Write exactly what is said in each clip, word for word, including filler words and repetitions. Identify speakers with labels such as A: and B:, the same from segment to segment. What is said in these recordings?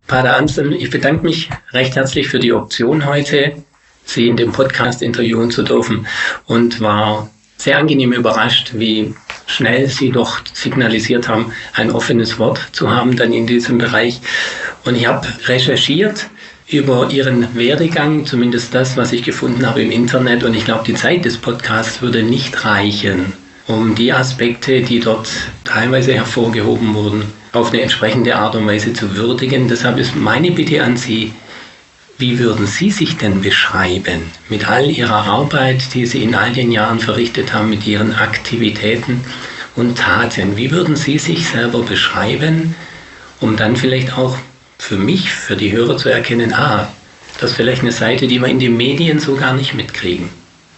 A: Pater Anselm, ich bedanke mich recht herzlich für die Option heute, Sie in dem Podcast interviewen zu dürfen und war sehr angenehm überrascht, wie schnell Sie doch signalisiert haben, ein offenes Wort zu haben dann in diesem Bereich. Und ich habe recherchiert über Ihren Werdegang, zumindest das, was ich gefunden habe im Internet. Und ich glaube, die Zeit des Podcasts würde nicht reichen, um die Aspekte, die dort teilweise hervorgehoben wurden, auf eine entsprechende Art und Weise zu würdigen. Deshalb ist meine Bitte an Sie, wie würden Sie sich denn beschreiben mit all Ihrer Arbeit, die Sie in all den Jahren verrichtet haben, mit Ihren Aktivitäten und Taten? Wie würden Sie sich selber beschreiben, um dann vielleicht auch für mich, für die Hörer zu erkennen, ah, das ist vielleicht eine Seite, die wir in den Medien so gar nicht mitkriegen?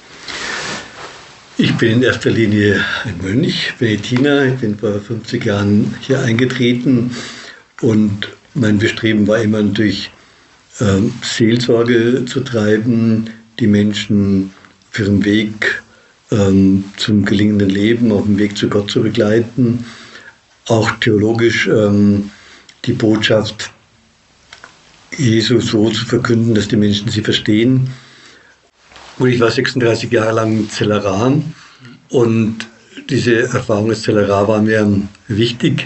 B: Ich bin in erster Linie ein Mönch, Benediktiner. Ich bin vor fünfzig Jahren hier eingetreten und mein Bestreben war immer natürlich, ähm, Seelsorge zu treiben, die Menschen für ihren Weg ähm, zum gelingenden Leben, auf dem Weg zu Gott zu begleiten, auch theologisch ähm, die Botschaft Jesu so zu verkünden, dass die Menschen sie verstehen. Und ich war sechsunddreißig Jahre lang in Zellerah und diese Erfahrung als Zellerah war mir wichtig.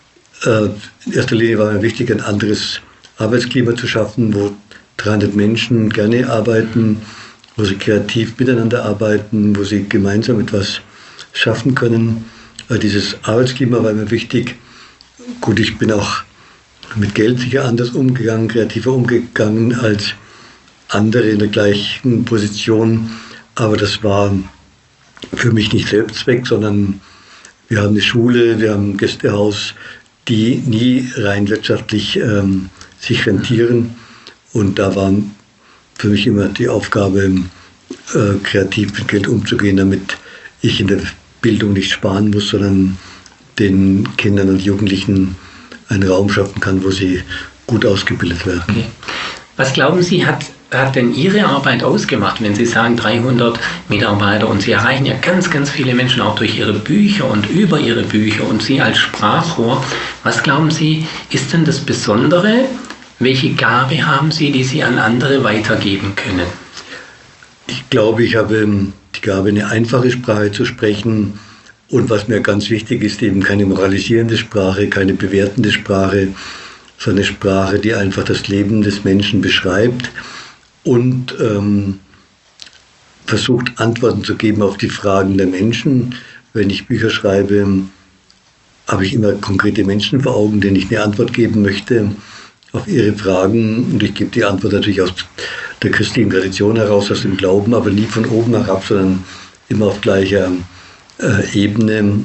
B: In erster Linie war mir wichtig, ein anderes Arbeitsklima zu schaffen, wo dreihundert Menschen gerne arbeiten, wo sie kreativ miteinander arbeiten, wo sie gemeinsam etwas schaffen können. Dieses Arbeitsklima war mir wichtig. Gut, ich bin auch mit Geld sicher anders umgegangen, kreativer umgegangen als andere in der gleichen Position, aber das war für mich nicht Selbstzweck, sondern wir haben eine Schule, wir haben ein Gästehaus, die nie rein wirtschaftlich ähm, sich rentieren und da war für mich immer die Aufgabe, äh, kreativ mit Geld umzugehen, damit ich in der Bildung nicht sparen muss, sondern den Kindern und Jugendlichen einen Raum schaffen kann, wo sie gut ausgebildet werden.
A: Okay. Was glauben Sie, hat hat denn Ihre Arbeit ausgemacht, wenn Sie sagen dreihundert Mitarbeiter und Sie erreichen ja ganz, ganz viele Menschen auch durch Ihre Bücher und über Ihre Bücher und Sie als Sprachrohr. Was glauben Sie, ist denn das Besondere? Welche Gabe haben Sie, die Sie an andere weitergeben können?
B: Ich glaube, ich habe die Gabe, eine einfache Sprache zu sprechen und was mir ganz wichtig ist, eben keine moralisierende Sprache, keine bewertende Sprache, sondern eine Sprache, die einfach das Leben des Menschen beschreibt und ähm, versucht, Antworten zu geben auf die Fragen der Menschen. Wenn ich Bücher schreibe, habe ich immer konkrete Menschen vor Augen, denen ich eine Antwort geben möchte auf ihre Fragen. Und ich gebe die Antwort natürlich aus der christlichen Tradition heraus, aus dem Glauben, aber nie von oben herab, sondern immer auf gleicher äh, Ebene.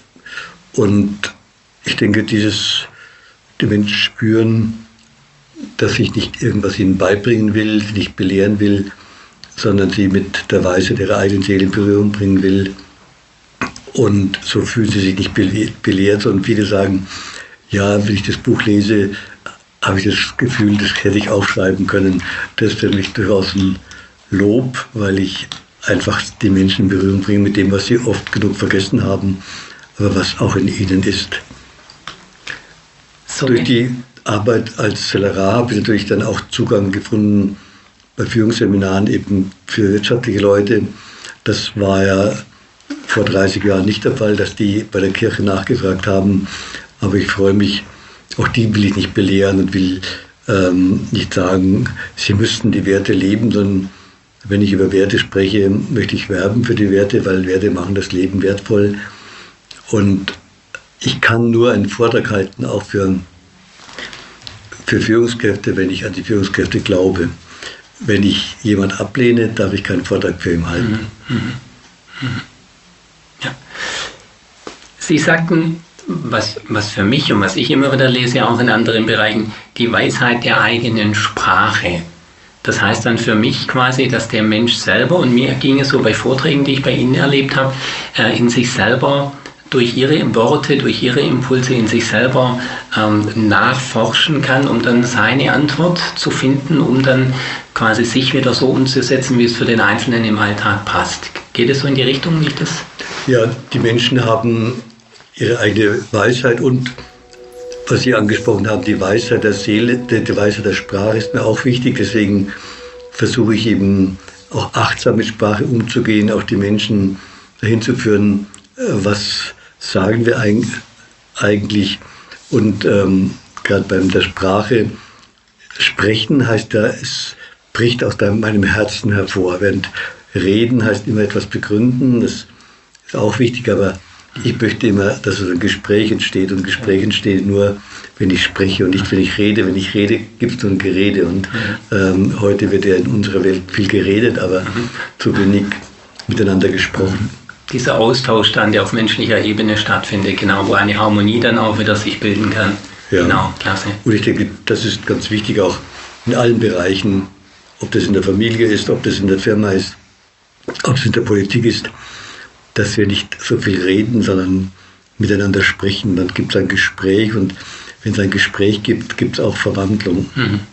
B: Und ich denke, dieses, die Menschen spüren, dass ich nicht irgendwas ihnen beibringen will, nicht belehren will, sondern sie mit der Weisheit ihrer eigenen Seele in Berührung bringen will. Und so fühlen sie sich nicht belehrt, sondern viele sagen, ja, wenn ich das Buch lese, habe ich das Gefühl, das hätte ich auch schreiben können. Das ist für mich durchaus ein Lob, weil ich einfach die Menschen in Berührung bringe mit dem, was sie oft genug vergessen haben, aber was auch in ihnen ist. So Durch die Arbeit als Zellerah habe ich natürlich dann auch Zugang gefunden bei Führungsseminaren eben für wirtschaftliche Leute. Das war ja vor dreißig Jahren nicht der Fall, dass die bei der Kirche nachgefragt haben. Aber ich freue mich, auch die will ich nicht belehren und will ähm, nicht sagen, sie müssten die Werte leben, sondern wenn ich über Werte spreche, möchte ich werben für die Werte, weil Werte machen das Leben wertvoll. Und ich kann nur einen Vortrag halten, auch für Für Führungskräfte, wenn ich an die Führungskräfte glaube. Wenn ich jemand ablehne, darf ich keinen Vortrag für ihn halten.
A: Mhm. Mhm. Ja. Sie sagten, was, was für mich und was ich immer wieder lese, auch in anderen Bereichen, die Weisheit der eigenen Sprache. Das heißt dann für mich quasi, dass der Mensch selber, und mir ging es so bei Vorträgen, die ich bei Ihnen erlebt habe, in sich selber durch ihre Worte, durch ihre Impulse in sich selber ähm, nachforschen kann, um dann seine Antwort zu finden, um dann quasi sich wieder so umzusetzen, wie es für den Einzelnen im Alltag passt. Geht es so in die Richtung, wie ich das?
B: Ja, die Menschen haben ihre eigene Weisheit und was Sie angesprochen haben, die Weisheit der Seele, die Weisheit der Sprache ist mir auch wichtig. Deswegen versuche ich eben auch achtsam mit Sprache umzugehen, auch die Menschen dahin zu führen, was sagen wir eigentlich. Und ähm, gerade bei der Sprache, sprechen heißt ja, es bricht aus meinem Herzen hervor. Während reden heißt immer etwas begründen, das ist auch wichtig, aber ich möchte immer, dass ein Gespräch entsteht, und Gespräch entsteht nur, wenn ich spreche und nicht, wenn ich rede. Wenn ich rede, gibt es nur ein Gerede, und ähm, heute wird ja in unserer Welt viel geredet, aber mhm. zu wenig miteinander gesprochen.
A: Dieser Austausch dann, der auf menschlicher Ebene stattfindet, genau, wo eine Harmonie dann auch wieder sich bilden kann.
B: Ja.
A: Genau, klasse.
B: Und ich denke, das ist ganz wichtig auch in allen Bereichen, ob das in der Familie ist, ob das in der Firma ist, ob es in der Politik ist, dass wir nicht so viel reden, sondern miteinander sprechen. Dann gibt es ein Gespräch, und wenn es ein Gespräch gibt, gibt es auch Verwandlung.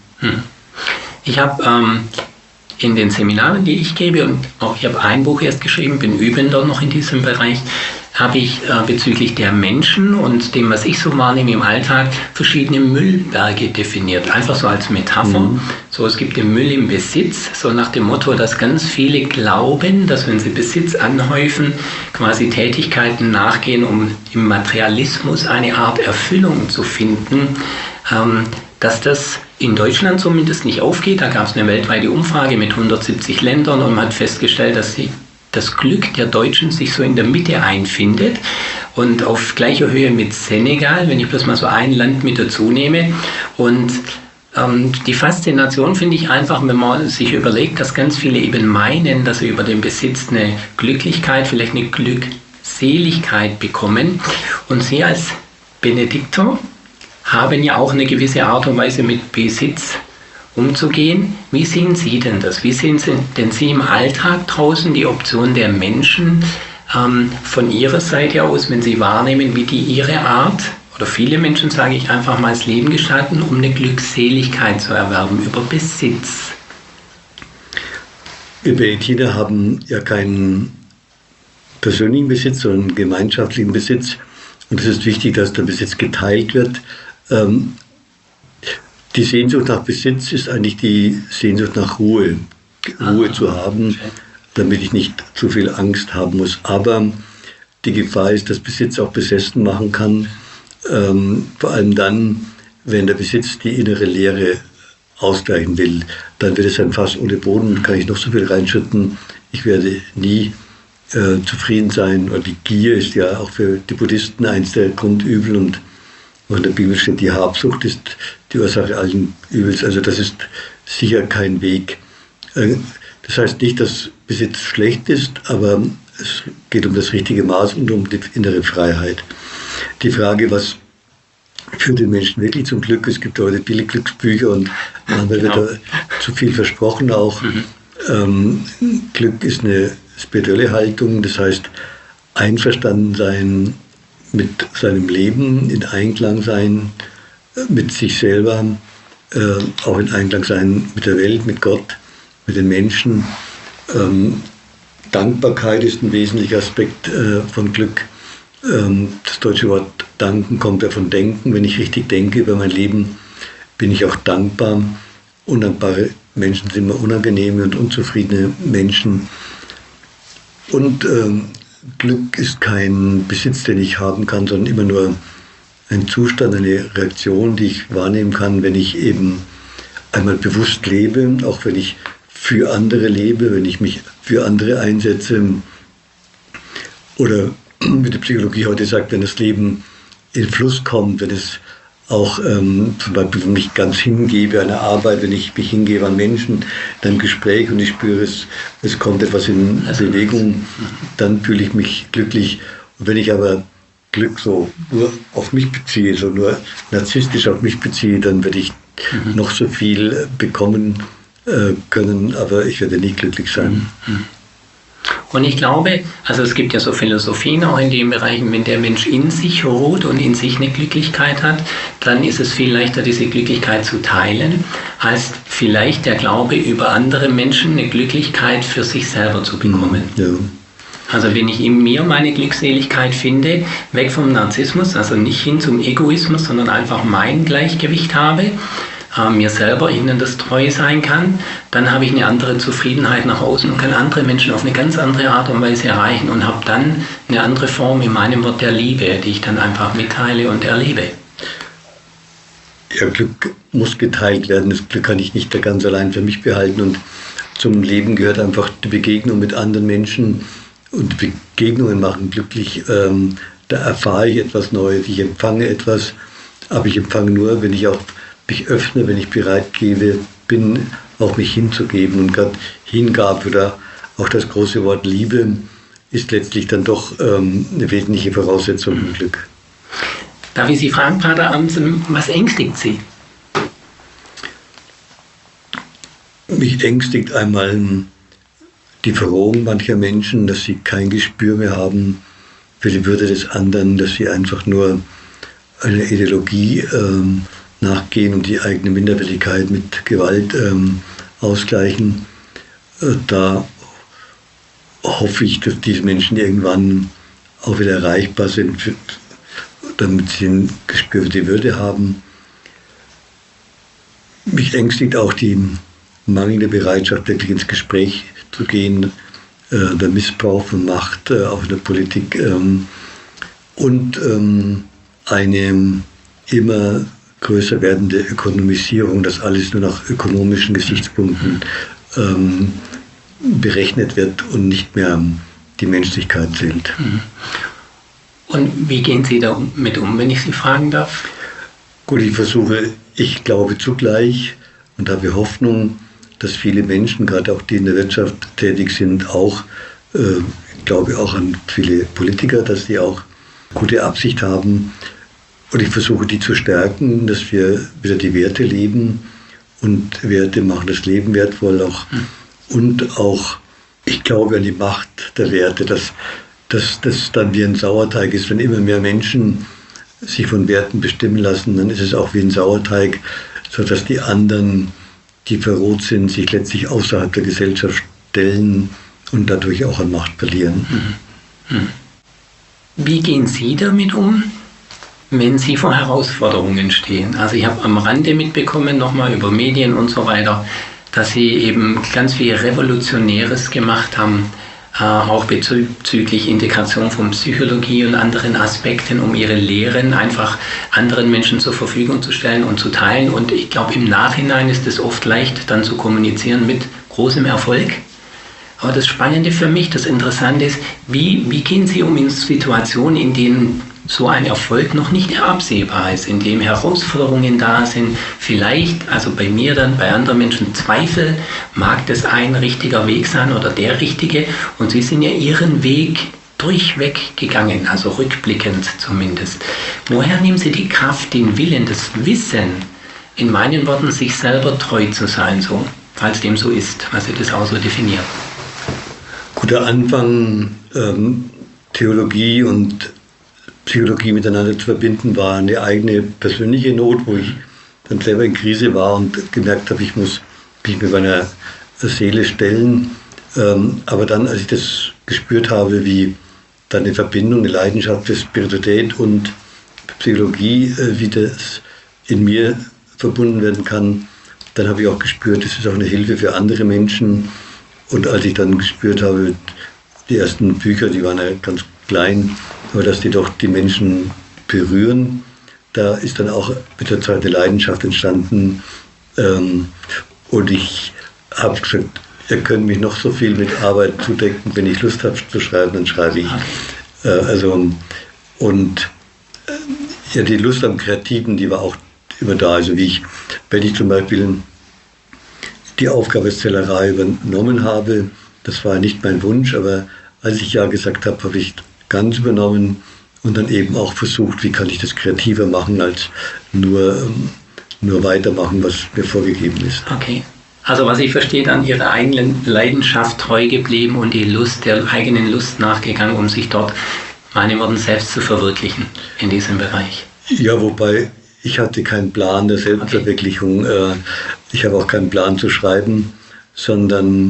A: Ich habe ähm, in den Seminaren, die ich gebe, und auch ich habe ein Buch erst geschrieben, bin Übender noch in diesem Bereich, habe ich äh, bezüglich der Menschen und dem, was ich so wahrnehme im Alltag, verschiedene Müllberge definiert. Einfach so als Metapher. Mhm. So, es gibt den Müll im Besitz, so nach dem Motto, dass ganz viele glauben, dass wenn sie Besitz anhäufen, quasi Tätigkeiten nachgehen, um im Materialismus eine Art Erfüllung zu finden, ähm, dass das in Deutschland zumindest nicht aufgeht. Da gab es eine weltweite Umfrage mit hundertsiebzig Ländern, und man hat festgestellt, dass sie das Glück der Deutschen sich so in der Mitte einfindet und auf gleicher Höhe mit Senegal, wenn ich bloß mal so ein Land mit dazu nehme. Und ähm, die Faszination finde ich einfach, wenn man sich überlegt, dass ganz viele eben meinen, dass sie über den Besitz eine Glücklichkeit, vielleicht eine Glückseligkeit bekommen. Und Sie als Benedikter haben ja auch eine gewisse Art und Weise mit Besitz umzugehen. Wie sehen Sie denn das? Wie sehen Sie denn Sie im Alltag draußen die Option der Menschen ähm, von Ihrer Seite aus, wenn Sie wahrnehmen, wie die ihre Art, oder viele Menschen, sage ich einfach mal, das Leben gestalten, um eine Glückseligkeit zu erwerben über Besitz?
B: Wir Benediktiner haben ja keinen persönlichen Besitz, sondern einen gemeinschaftlichen Besitz. Und es ist wichtig, dass der Besitz geteilt wird. Ähm, Die Sehnsucht nach Besitz ist eigentlich die Sehnsucht nach Ruhe. Ruhe ah, zu haben, okay. Damit ich nicht zu viel Angst haben muss. Aber die Gefahr ist, dass Besitz auch besessen machen kann. Ähm, vor allem dann, wenn der Besitz die innere Leere ausgleichen will. Dann wird es ein Fass ohne Boden, kann ich noch so viel reinschütten. Ich werde nie äh, zufrieden sein. Und die Gier ist ja auch für die Buddhisten eins der Grundübel. Und in der Bibel steht, die Habsucht ist die Ursache allen Übels. Also das ist sicher kein Weg. Das heißt nicht, dass Besitz schlecht ist, aber es geht um das richtige Maß und um die innere Freiheit. Die Frage, was führt den Menschen wirklich zum Glück? Es gibt heute viele Glücksbücher, und manchmal genau. wird da zu viel versprochen auch. Mhm. Ähm, Glück ist eine spirituelle Haltung, das heißt einverstanden sein mit seinem Leben, in Einklang sein mit sich selber, äh, auch in Einklang sein mit der Welt, mit Gott, mit den Menschen. Ähm, Dankbarkeit ist ein wesentlicher Aspekt äh, von Glück. Ähm, das deutsche Wort danken kommt ja von denken. Wenn ich richtig denke über mein Leben, bin ich auch dankbar. Undankbare Menschen sind immer unangenehme und unzufriedene Menschen. Und ähm, Glück ist kein Besitz, den ich haben kann, sondern immer nur ein Zustand, eine Reaktion, die ich wahrnehmen kann, wenn ich eben einmal bewusst lebe, auch wenn ich für andere lebe, wenn ich mich für andere einsetze. Oder wie die Psychologie heute sagt, wenn das Leben in Fluss kommt, wenn es auch ähm, zum Beispiel mich ganz hingebe an der Arbeit, wenn ich mich hingebe an Menschen, in einem Gespräch und ich spüre, es, es kommt etwas in Bewegung, dann fühle ich mich glücklich. Und wenn ich aber Glück so nur auf mich beziehe, so nur narzisstisch auf mich beziehe, dann werde ich mhm. noch so viel bekommen äh, können, aber ich werde nie glücklich sein.
A: Mhm. Und ich glaube, also es gibt ja so Philosophien auch in den Bereichen, wenn der Mensch in sich ruht und in sich eine Glücklichkeit hat, dann ist es viel leichter, diese Glücklichkeit zu teilen, als vielleicht der Glaube über andere Menschen eine Glücklichkeit für sich selber zu bekommen.
B: Ja.
A: Also wenn ich in mir meine Glückseligkeit finde, weg vom Narzissmus, also nicht hin zum Egoismus, sondern einfach mein Gleichgewicht habe, äh, mir selber innen das treu sein kann, dann habe ich eine andere Zufriedenheit nach außen und kann andere Menschen auf eine ganz andere Art und Weise erreichen und habe dann eine andere Form in meinem Wort der Liebe, die ich dann einfach mitteile und erlebe.
B: Ja, Glück muss geteilt werden. Das Glück kann ich nicht ganz allein für mich behalten. Und zum Leben gehört einfach die Begegnung mit anderen Menschen. Und Begegnungen machen glücklich. Ähm, da erfahre ich etwas Neues. Ich empfange etwas. Aber ich empfange nur, wenn ich auch mich öffne, wenn ich bereit gebe, bin, auch mich hinzugeben. Und gerade Hingabe oder auch das große Wort Liebe ist letztlich dann doch ähm, eine wesentliche Voraussetzung für Glück.
A: Darf ich Sie fragen, Pater Amsen, was ängstigt Sie?
B: Mich ängstigt einmal die Verrohung mancher Menschen, dass sie kein Gespür mehr haben für die Würde des anderen, dass sie einfach nur einer Ideologie ähm, nachgehen und die eigene Minderwertigkeit mit Gewalt ähm, ausgleichen. Äh, da hoffe ich, dass diese Menschen irgendwann auch wieder erreichbar sind, für, damit sie ein Gespür für die Würde haben. Mich ängstigt auch die mangelnde Bereitschaft, wirklich ins Gespräch zu gehen, äh, der Missbrauch von Macht, äh, auch in der Politik ähm, und ähm, eine immer größer werdende Ökonomisierung, dass alles nur nach ökonomischen Gesichtspunkten ähm, berechnet wird und nicht mehr die Menschlichkeit zählt.
A: Und wie gehen Sie damit um, wenn ich Sie fragen darf?
B: Gut, ich versuche, ich glaube zugleich und habe Hoffnung, dass viele Menschen, gerade auch die in der Wirtschaft tätig sind, auch, äh, ich glaube auch an viele Politiker, dass die auch gute Absicht haben. Und ich versuche, die zu stärken, dass wir wieder die Werte leben. Und Werte machen das Leben wertvoll auch. Hm. Und auch, ich glaube an die Macht der Werte, dass dass das dann wie ein Sauerteig ist. Wenn immer mehr Menschen sich von Werten bestimmen lassen, dann ist es auch wie ein Sauerteig, sodass die anderen, die verroht sind, sich letztlich außerhalb der Gesellschaft stellen und dadurch auch an Macht verlieren.
A: Wie gehen Sie damit um, wenn Sie vor Herausforderungen stehen? Also ich habe am Rande mitbekommen, nochmal über Medien und so weiter, dass Sie eben ganz viel Revolutionäres gemacht haben, Äh, auch bezüglich Integration von Psychologie und anderen Aspekten, um ihre Lehren einfach anderen Menschen zur Verfügung zu stellen und zu teilen. Und ich glaube, im Nachhinein ist es oft leicht, dann zu kommunizieren mit großem Erfolg. Aber das Spannende für mich, das Interessante ist, wie, wie gehen Sie um in Situationen, in denen so ein Erfolg noch nicht absehbar ist, in dem Herausforderungen da sind, vielleicht, also bei mir dann, bei anderen Menschen Zweifel, mag das ein richtiger Weg sein oder der richtige, und Sie sind ja Ihren Weg durchweg gegangen, also rückblickend zumindest. Woher nehmen Sie die Kraft, den Willen, das Wissen, in meinen Worten, sich selber treu zu sein, so, falls dem so ist, was Sie das auch so definieren?
B: Guter Anfang, ähm, Theologie und Psychologie miteinander zu verbinden, war eine eigene persönliche Not, wo ich dann selber in Krise war und gemerkt habe, ich muss mich mit meiner Seele stellen. Ähm, aber dann, als ich das gespürt habe, wie dann eine Verbindung, eine Leidenschaft für Spiritualität und Psychologie, äh, wie das in mir verbunden werden kann, dann habe ich auch gespürt, das ist auch eine Hilfe für andere Menschen. Und als ich dann gespürt habe, die ersten Bücher, die waren ja ganz klein, aber dass die doch die Menschen berühren, da ist dann auch mit der Zeit eine Leidenschaft entstanden. Ähm, und ich habe gesagt, ihr könnt mich noch so viel mit Arbeit zudecken, wenn ich Lust habe zu schreiben, dann schreibe ich. Äh, also, und äh, ja, die Lust am Kreativen, die war auch immer da. Also wie ich, wenn ich zum Beispiel die Aufgabe als Zellerei übernommen habe, das war nicht mein Wunsch, aber als ich ja gesagt habe, habe ich ganz übernommen und dann eben auch versucht, wie kann ich das kreativer machen, als nur, nur weitermachen, was mir vorgegeben ist.
A: Okay. Also was ich verstehe, an Ihrer eigenen Leidenschaft treu geblieben und die Lust, der eigenen Lust nachgegangen, um sich dort, meine Worten, selbst zu verwirklichen in diesem Bereich.
B: Ja, wobei ich hatte keinen Plan der Selbstverwirklichung. Okay. Ich habe auch keinen Plan zu schreiben, sondern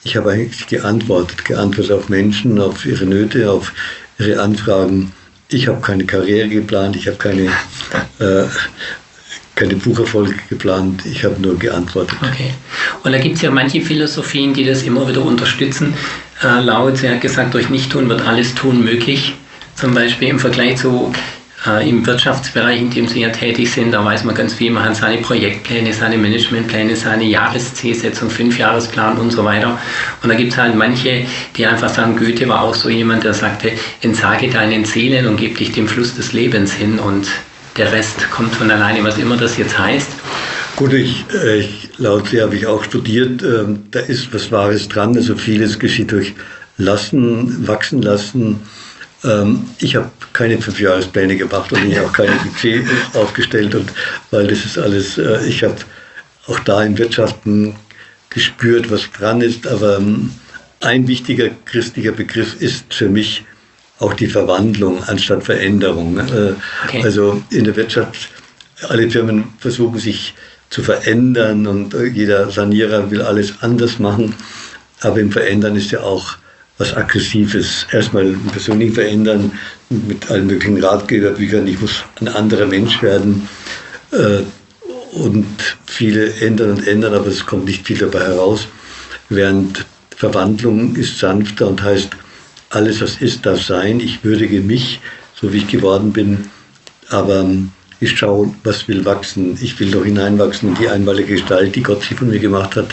B: ich habe eigentlich geantwortet, geantwortet auf Menschen, auf ihre Nöte, auf ihre Anfragen. Ich habe keine Karriere geplant, ich habe keine, äh, keine Bucherfolge geplant, ich habe nur geantwortet.
A: Okay. Und da gibt es ja manche Philosophien, die das immer wieder unterstützen. Äh, Lao Tse hat gesagt, durch Nichttun wird alles Tun möglich. Zum Beispiel im Vergleich zu äh, im Wirtschaftsbereich, in dem Sie ja tätig sind, da weiß man ganz viel, man hat seine Projektpläne, seine Managementpläne, seine Jahreszielsetzung, Fünfjahresplan und so weiter. Und da gibt es halt manche, die einfach sagen, Goethe war auch so jemand, der sagte, entsage deinen Zielen und gib dich dem Fluss des Lebens hin und der Rest kommt von alleine, was immer das jetzt heißt.
B: Gut, ich, ich Lao Tse habe ich auch studiert, ähm, da ist was Wahres dran, also vieles geschieht durch Lassen, Wachsen lassen. Ähm, ich habe keine Fünfjahrespläne gemacht und ich habe auch keine Budget aufgestellt, und weil das ist alles, äh, ich habe auch da in Wirtschaften gespürt, was dran ist, aber ähm, ein wichtiger christlicher Begriff ist für mich auch die Verwandlung anstatt Veränderung. Äh, okay. Also in der Wirtschaft, alle Firmen versuchen sich zu verändern und jeder Sanierer will alles anders machen, aber im Verändern ist ja auch was Aggressives. Erstmal im persönlichen Verändern mit allen möglichen Ratgeberbüchern, ich muss ein anderer Mensch werden, äh, und viele ändern und ändern, aber es kommt nicht viel dabei heraus, während Verwandlung ist sanfter und heißt, alles was ist, darf sein, ich würdige mich, so wie ich geworden bin, aber ich schaue, was will wachsen. Ich will doch hineinwachsen in die einmalige Gestalt, die Gott sich von mir gemacht hat.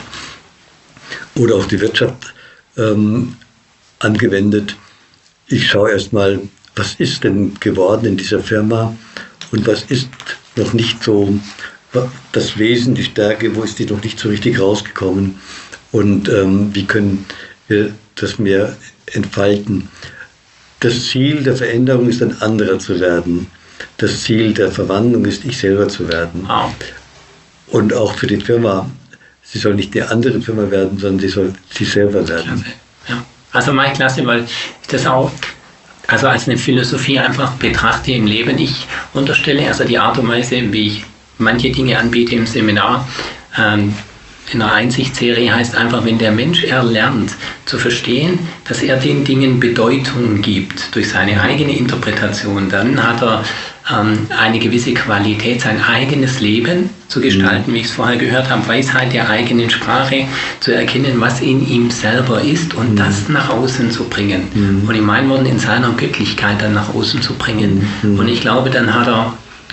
B: Oder auf die Wirtschaft ähm, angewendet. Ich schaue erstmal, was ist denn geworden in dieser Firma und was ist noch nicht so das Wesen, die Stärke, wo ist die noch nicht so richtig rausgekommen und ähm, wie können wir das mehr entfalten. Das Ziel der Veränderung ist, ein anderer zu werden. Das Ziel der Verwandlung ist, ich selber zu werden.
A: Oh.
B: Und auch für die Firma, sie soll nicht eine andere Firma werden, sondern sie soll sie selber werden.
A: Klasse. Ja. Also meine Klasse, weil ich das auch also als eine Philosophie einfach betrachte im Leben. Ich unterstelle also die Art und Weise, wie ich manche Dinge anbiete im Seminar, ähm, in der Einsichtsserie heißt einfach, wenn der Mensch erlernt zu verstehen, dass er den Dingen Bedeutung gibt durch seine eigene Interpretation, dann hat er ähm, eine gewisse Qualität, sein eigenes Leben zu gestalten, wie ich es vorher gehört habe, Weisheit der eigenen Sprache, zu erkennen, was in ihm selber ist und mhm. das nach außen zu bringen. Mhm. Und in meinen Worten, in seiner Göttlichkeit dann nach außen zu bringen. Mhm. Und ich glaube, dann hat er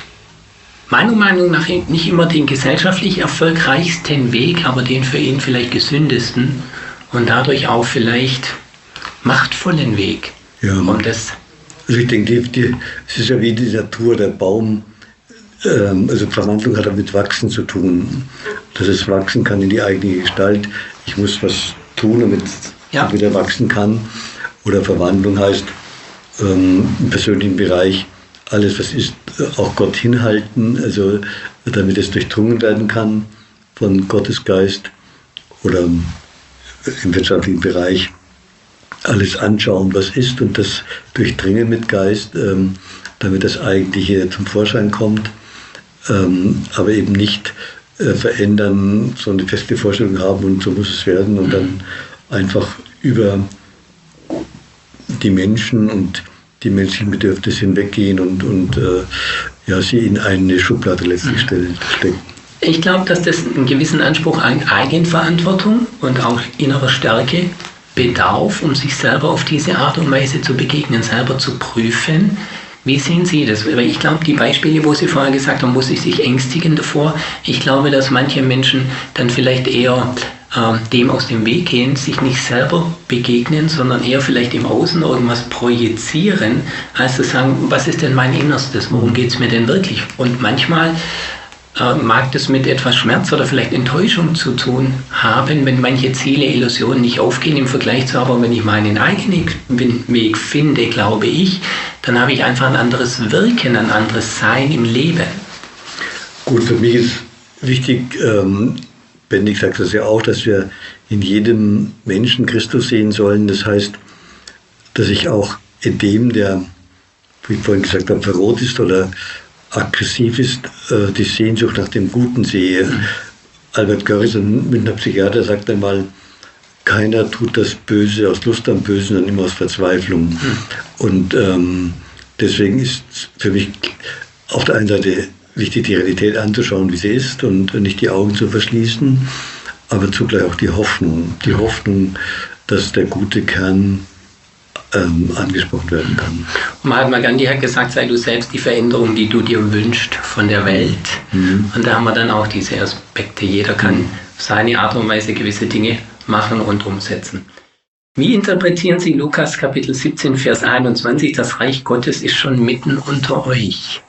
A: meiner Meinung nach nicht immer den gesellschaftlich erfolgreichsten Weg, aber den für ihn vielleicht gesündesten und dadurch auch vielleicht machtvollen Weg.
B: Ja.
A: Um das
B: also ich denke, die, die, es ist ja wie die Natur, der Baum, ähm, also Verwandlung hat ja mit Wachsen zu tun, dass es wachsen kann in die eigene Gestalt. Ich muss was tun, damit es ja. wieder wachsen kann. Oder Verwandlung heißt ähm, im persönlichen Bereich, alles, was ist, auch Gott hinhalten, also damit es durchdrungen werden kann von Gottes Geist, oder im wirtschaftlichen Bereich alles anschauen, was ist, und das durchdringen mit Geist, ähm, damit das Eigentliche zum Vorschein kommt, ähm, aber eben nicht äh, verändern, so eine feste Vorstellung haben und so muss es werden und dann einfach über die Menschen und die menschlichen Bedürfnisse hinweggehen und, und äh, ja, sie in eine Schublade letztlich stecken.
A: Ich glaube, dass das einen gewissen Anspruch an Eigenverantwortung und auch innerer Stärke bedarf, um sich selber auf diese Art und Weise zu begegnen, selber zu prüfen. Wie sehen Sie das? Weil ich glaube, die Beispiele, wo Sie vorher gesagt haben, muss ich sich ängstigen davor. Ich glaube, dass manche Menschen dann vielleicht eher dem aus dem Weg gehen, sich nicht selber begegnen, sondern eher vielleicht im Außen irgendwas projizieren, als zu sagen, was ist denn mein Innerstes, worum geht es mir denn wirklich? Und manchmal äh, mag das mit etwas Schmerz oder vielleicht Enttäuschung zu tun haben, wenn manche Ziele, Illusionen nicht aufgehen im Vergleich zu, aber wenn ich meinen eigenen Weg finde, glaube ich, dann habe ich einfach ein anderes Wirken, ein anderes Sein im Leben.
B: Gut, für mich ist wichtig, ähm Bendig sagt das ja auch, dass wir in jedem Menschen Christus sehen sollen. Das heißt, dass ich auch in dem, der, wie ich vorhin gesagt habe, verroht ist oder aggressiv ist, die Sehnsucht nach dem Guten sehe. Mhm. Albert Görres, ein Münchner Psychiater, sagt einmal, keiner tut das Böse aus Lust am Bösen, sondern immer aus Verzweiflung. Mhm. Und ähm, deswegen ist für mich auf der einen Seite wichtig, die Realität anzuschauen, wie sie ist und nicht die Augen zu verschließen, aber zugleich auch die Hoffnung. Die Hoffnung, dass der gute Kern ähm, angesprochen werden kann.
A: Und Mahatma Gandhi hat gesagt, sei du selbst die Veränderung, die du dir wünschst von der Welt. Mhm. Und da haben wir dann auch diese Aspekte. Jeder kann mhm. auf seine Art und Weise gewisse Dinge machen und umsetzen. Wie interpretieren Sie Lukas Kapitel siebzehn, Vers einundzwanzig? Das Reich Gottes ist schon mitten unter euch.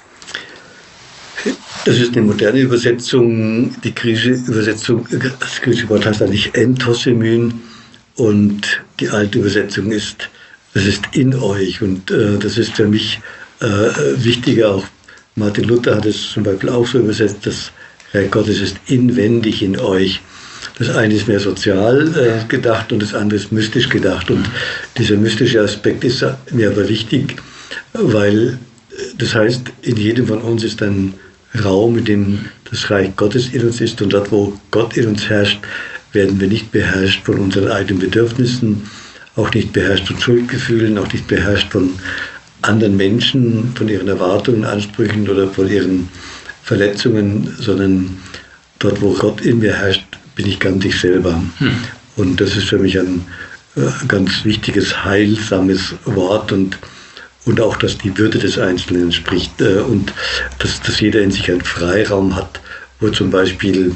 B: Das ist eine moderne Übersetzung. Die griechische Übersetzung, das griechische Wort heißt eigentlich Entossemyn, und die alte Übersetzung ist, das ist in euch. Und äh, das ist für mich äh, wichtiger. Auch Martin Luther hat es zum Beispiel auch so übersetzt, das Reich Gottes ist inwendig in euch. Das eine ist mehr sozial äh, gedacht und das andere ist mystisch gedacht. Und dieser mystische Aspekt ist mir aber wichtig, weil das heißt, in jedem von uns ist ein Raum, in dem das Reich Gottes in uns ist, und dort, wo Gott in uns herrscht, werden wir nicht beherrscht von unseren eigenen Bedürfnissen, auch nicht beherrscht von Schuldgefühlen, auch nicht beherrscht von anderen Menschen, von ihren Erwartungen, Ansprüchen oder von ihren Verletzungen, sondern dort, wo Gott in mir herrscht, bin ich ganz ich selber. Hm. Und das ist für mich ein äh, ganz wichtiges, heilsames Wort, und, und auch, dass die Würde des Einzelnen spricht äh, und dass, dass jeder in sich einen Freiraum hat, wo zum Beispiel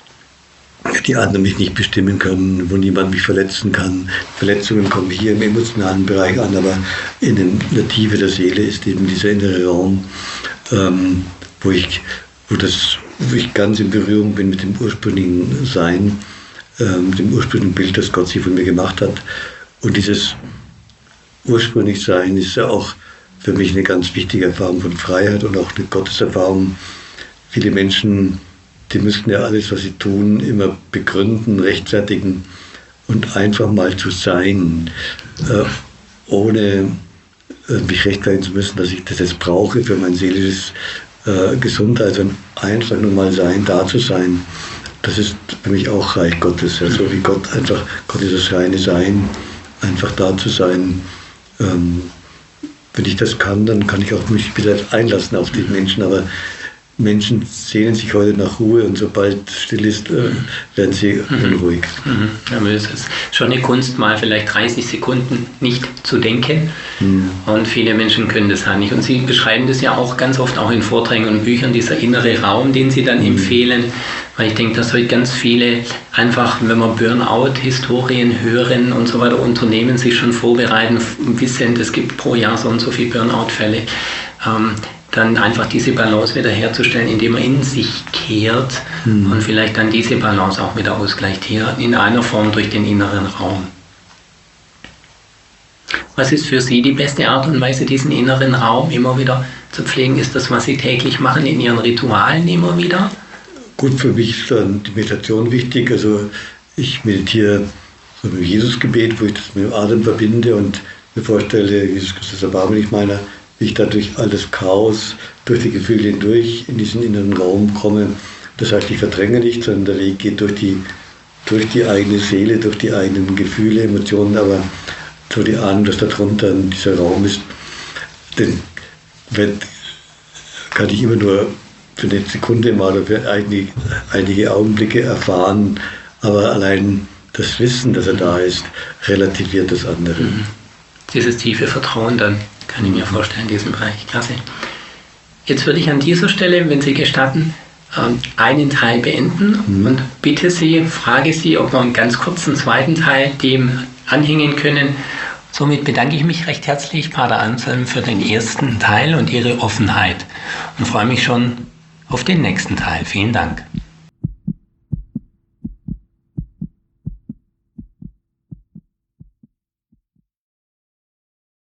B: die anderen mich nicht bestimmen können, wo niemand mich verletzen kann. Verletzungen kommen hier im emotionalen Bereich an, aber in, den, in der Tiefe der Seele ist eben dieser innere Raum, ähm, wo, ich, wo, das, wo ich ganz in Berührung bin mit dem ursprünglichen Sein, ähm, dem ursprünglichen Bild, das Gott sich von mir gemacht hat. Und dieses ursprünglich Sein ist ja auch für mich eine ganz wichtige Erfahrung von Freiheit und auch eine Gotteserfahrung. Viele Menschen, die müssten ja alles, was sie tun, immer begründen, rechtfertigen und einfach mal zu sein, äh, ohne äh, mich rechtfertigen zu müssen, dass ich das jetzt brauche für mein seelisches äh, Gesundheit, sondern einfach nur mal sein, da zu sein. Das ist für mich auch Reich Gottes, ja, so wie Gott einfach, Gott ist das reine Sein, einfach da zu sein. Ähm, wenn ich das kann, dann kann ich auch mich wieder einlassen auf die Menschen, aber Menschen sehnen sich heute nach Ruhe, und sobald es still ist, äh, werden sie mhm. unruhig.
A: Mhm. Ja, es ist schon eine Kunst, mal vielleicht dreißig Sekunden nicht zu denken. Mhm. Und viele Menschen können das halt nicht. Und Sie beschreiben das ja auch ganz oft auch in Vorträgen und Büchern, dieser innere Raum, den Sie dann mhm. empfehlen. Weil ich denke, dass heute ganz viele einfach, wenn wir Burnout-Historien hören und so weiter, Unternehmen sich schon vorbereiten, wissen, es gibt pro Jahr so und so viele Burnout-Fälle. Ähm, dann einfach diese Balance wieder herzustellen, indem man in sich kehrt mhm. und vielleicht dann diese Balance auch wieder ausgleicht, hier in einer Form durch den inneren Raum. Was ist für Sie die beste Art und Weise, diesen inneren Raum immer wieder zu pflegen? Ist das, was Sie täglich machen, in Ihren Ritualen immer wieder?
B: Gut, für mich ist dann die Meditation wichtig. Also ich meditiere so mit dem Jesusgebet, wo ich das mit dem Atem verbinde und mir vorstelle, Jesus Christus, erbarme dich meiner, wie ich da durch all das Chaos, durch die Gefühle hindurch in diesen inneren Raum komme. Das heißt, ich verdränge nicht, sondern der Weg geht durch die, durch die eigene Seele, durch die eigenen Gefühle, Emotionen, aber so die Ahnung, dass da drunter dieser Raum ist, den kann ich immer nur für eine Sekunde mal oder für einige, einige Augenblicke erfahren, aber allein das Wissen, dass er da ist, relativiert das andere.
A: Mhm. Dieses tiefe Vertrauen dann, kann ich mir vorstellen, in diesem Bereich. Klasse. Jetzt würde ich an dieser Stelle, wenn Sie gestatten, einen Teil beenden mhm. und bitte Sie, frage Sie, ob wir einen ganz kurzen zweiten Teil dem anhängen können. Somit bedanke ich mich recht herzlich, Pater Anselm, für den ersten Teil und Ihre Offenheit und freue mich schon auf den nächsten Teil. Vielen Dank.